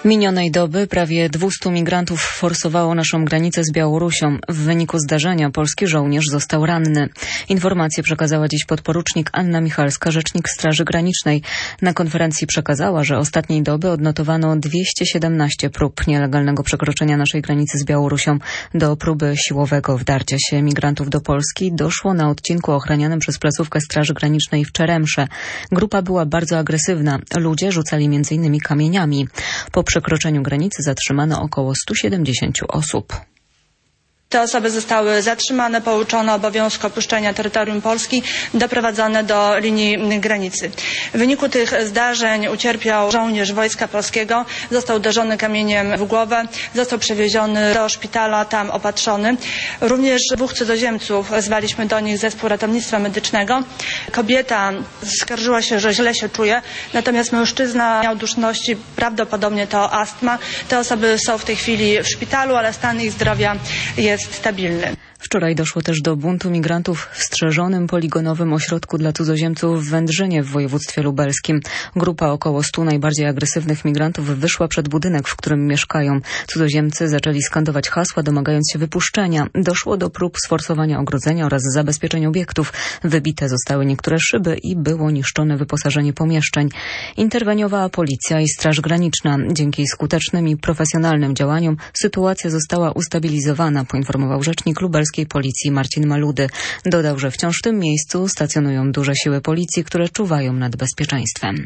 Minionej doby prawie 200 migrantów forsowało naszą granicę z Białorusią. W wyniku zdarzenia polski żołnierz został ranny. Informację przekazała dziś podporucznik Anna Michalska, rzecznik Straży Granicznej. Na konferencji przekazała, że ostatniej doby odnotowano 217 prób nielegalnego przekroczenia naszej granicy z Białorusią. Do próby siłowego wdarcia się migrantów do Polski doszło na odcinku ochranianym przez placówkę Straży Granicznej w Czeremsze. Grupa była bardzo agresywna. Ludzie rzucali m.in. kamieniami. Po przekroczeniu granicy zatrzymano około 170 osób. Te osoby zostały zatrzymane, pouczone obowiązku opuszczenia terytorium Polski, doprowadzone do linii granicy. W wyniku tych zdarzeń ucierpiał żołnierz Wojska Polskiego, został uderzony kamieniem w głowę, został przewieziony do szpitala, tam opatrzony. Również 2 cudzoziemców wezwaliśmy do nich zespół ratownictwa medycznego. Kobieta skarżyła się, że źle się czuje, natomiast mężczyzna miał duszności, prawdopodobnie to astma. Te osoby są w tej chwili w szpitalu, ale stan ich zdrowia jest stabilny. Wczoraj doszło też do buntu migrantów w strzeżonym poligonowym ośrodku dla cudzoziemców w Wędrzynie w województwie lubelskim. Grupa około 100 najbardziej agresywnych migrantów wyszła przed budynek, w którym mieszkają. Cudzoziemcy zaczęli skandować hasła, domagając się wypuszczenia. Doszło do prób sforsowania ogrodzenia oraz zabezpieczeń obiektów. Wybite zostały niektóre szyby i było niszczone wyposażenie pomieszczeń. Interweniowała policja i Straż Graniczna. Dzięki skutecznym i profesjonalnym działaniom sytuacja została ustabilizowana, poinformował rzecznik lubelskiej policji Marcin Maludy. Dodał, że wciąż w tym miejscu stacjonują duże siły policji, które czuwają nad bezpieczeństwem.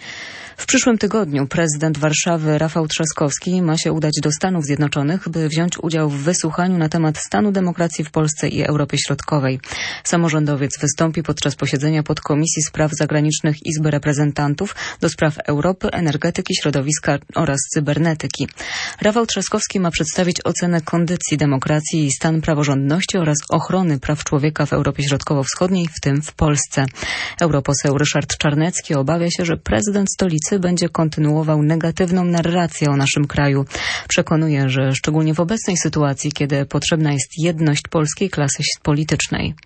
W przyszłym tygodniu prezydent Warszawy Rafał Trzaskowski ma się udać do Stanów Zjednoczonych, by wziąć udział w wysłuchaniu na temat stanu demokracji w Polsce i Europie Środkowej. Samorządowiec wystąpi podczas posiedzenia podkomisji spraw zagranicznych Izby Reprezentantów do spraw Europy, energetyki, środowiska oraz cybernetyki. Rafał Trzaskowski ma przedstawić ocenę kondycji demokracji i stan praworządności oraz ochrony praw człowieka w Europie Środkowo-Wschodniej, w tym w Polsce. Europoseł Ryszard Czarnecki obawia się, że prezydent stolicy będzie kontynuował negatywną narrację o naszym kraju. Przekonuje, że szczególnie w obecnej sytuacji, kiedy potrzebna jest jedność polskiej klasy politycznej.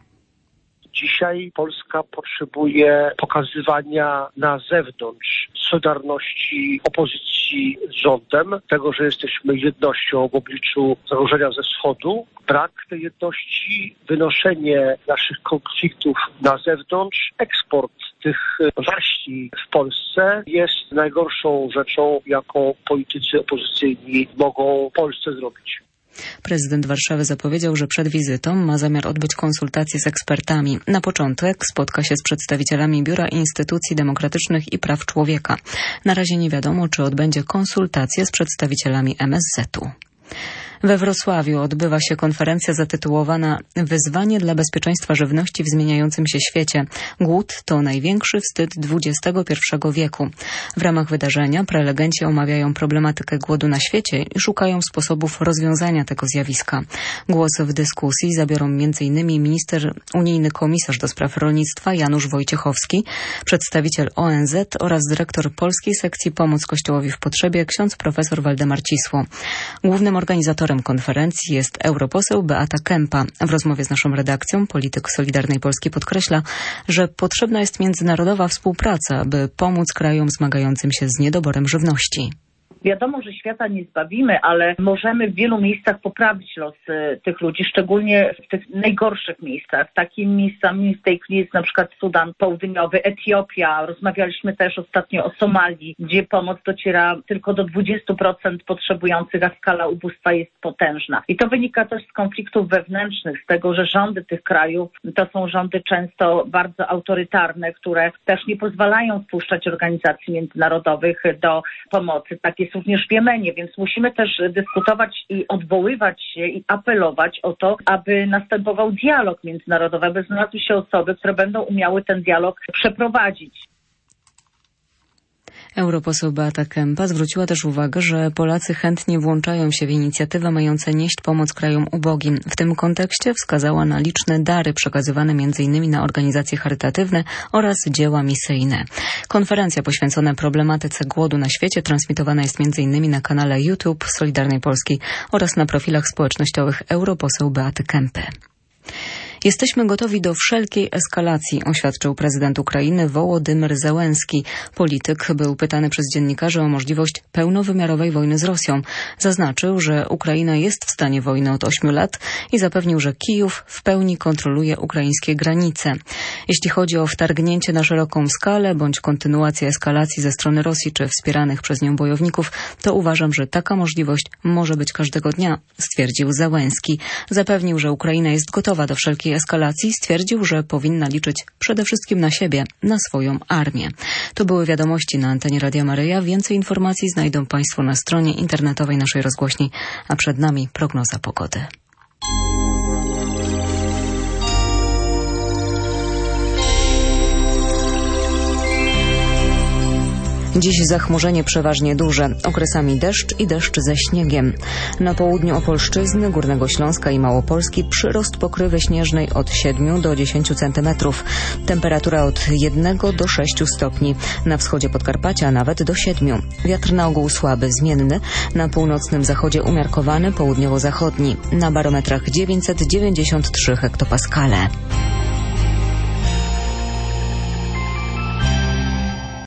Dzisiaj Polska potrzebuje pokazywania na zewnątrz solidarności opozycji z rządem, tego, że jesteśmy jednością w obliczu zagrożenia ze wschodu. Brak tej jedności, wynoszenie naszych konfliktów na zewnątrz, eksport tych waśni w Polsce jest najgorszą rzeczą, jaką politycy opozycyjni mogą Polsce zrobić. Prezydent Warszawy zapowiedział, że przed wizytą ma zamiar odbyć konsultacje z ekspertami. Na początek spotka się z przedstawicielami Biura Instytucji Demokratycznych i Praw Człowieka. Na razie nie wiadomo, czy odbędzie konsultacje z przedstawicielami MSZ-u. We Wrocławiu odbywa się konferencja zatytułowana Wyzwanie dla bezpieczeństwa żywności w zmieniającym się świecie. Głód to największy wstyd XXI wieku. W ramach wydarzenia prelegenci omawiają problematykę głodu na świecie i szukają sposobów rozwiązania tego zjawiska. Głos w dyskusji zabiorą m.in. unijny komisarz do spraw rolnictwa Janusz Wojciechowski, przedstawiciel ONZ oraz dyrektor polskiej sekcji Pomoc Kościołowi w Potrzebie ksiądz profesor Waldemar Cisło. Głównym organizatorem konferencji jest europoseł Beata Kempa. W rozmowie z naszą redakcją polityk Solidarnej Polski podkreśla, że potrzebna jest międzynarodowa współpraca, by pomóc krajom zmagającym się z niedoborem żywności. Wiadomo, że świata nie zbawimy, ale możemy w wielu miejscach poprawić los tych ludzi, szczególnie w tych najgorszych miejscach. Takimi miejscami w tej chwili jest na przykład Sudan Południowy, Etiopia. Rozmawialiśmy też ostatnio o Somalii, gdzie pomoc dociera tylko do 20% potrzebujących, a skala ubóstwa jest potężna. I to wynika też z konfliktów wewnętrznych, z tego, że rządy tych krajów to są rządy często bardzo autorytarne, które też nie pozwalają wpuszczać organizacji międzynarodowych do pomocy. Tak jest również w Jemenie, więc musimy też dyskutować i odwoływać się i apelować o to, aby następował dialog międzynarodowy, aby znalazły się osoby, które będą umiały ten dialog przeprowadzić. Europoseł Beata Kempa zwróciła też uwagę, że Polacy chętnie włączają się w inicjatywy mające nieść pomoc krajom ubogim. W tym kontekście wskazała na liczne dary przekazywane m.in. na organizacje charytatywne oraz dzieła misyjne. Konferencja poświęcona problematyce głodu na świecie transmitowana jest m.in. na kanale YouTube Solidarnej Polski oraz na profilach społecznościowych europoseł Beaty Kempy. Jesteśmy gotowi do wszelkiej eskalacji, oświadczył prezydent Ukrainy Wołodymyr Zełenski. Polityk był pytany przez dziennikarzy o możliwość pełnowymiarowej wojny z Rosją. Zaznaczył, że Ukraina jest w stanie wojny od 8 lat i zapewnił, że Kijów w pełni kontroluje ukraińskie granice. Jeśli chodzi o wtargnięcie na szeroką skalę bądź kontynuację eskalacji ze strony Rosji czy wspieranych przez nią bojowników, to uważam, że taka możliwość może być każdego dnia, stwierdził Zełenski. Zapewnił, że Ukraina jest gotowa do wszelkiej eskalacji, stwierdził, że powinna liczyć przede wszystkim na siebie, na swoją armię. To były wiadomości na antenie Radia Maryja. Więcej informacji znajdą Państwo na stronie internetowej naszej rozgłośni, a przed nami prognoza pogody. Dziś zachmurzenie przeważnie duże, okresami deszcz i deszcz ze śniegiem. Na południu Opolszczyzny, Górnego Śląska i Małopolski przyrost pokrywy śnieżnej od 7 do 10 cm. Temperatura od 1 do 6 stopni. Na wschodzie Podkarpacia nawet do 7. Wiatr na ogół słaby, zmienny. Na północnym zachodzie umiarkowany, południowo-zachodni. Na barometrach 993 hektopaskale.